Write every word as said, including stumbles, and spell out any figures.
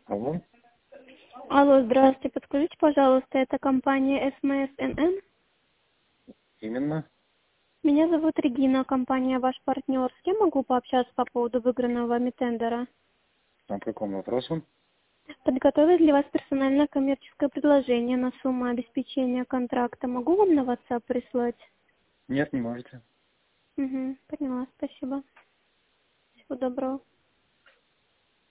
Алло, Алло, здравствуйте. Подскажите, пожалуйста, это компания эс эм эс эн эн? именно. Меня зовут Регина, компания «Ваш партнер». С кем могу пообщаться по поводу выигранного вами тендера? По какому вопросу? Подготовить для вас персональное коммерческое предложение на сумму обеспечения контракта. Могу вам на WhatsApp прислать? Нет, не можете. Угу, поняла, спасибо. Всего доброго.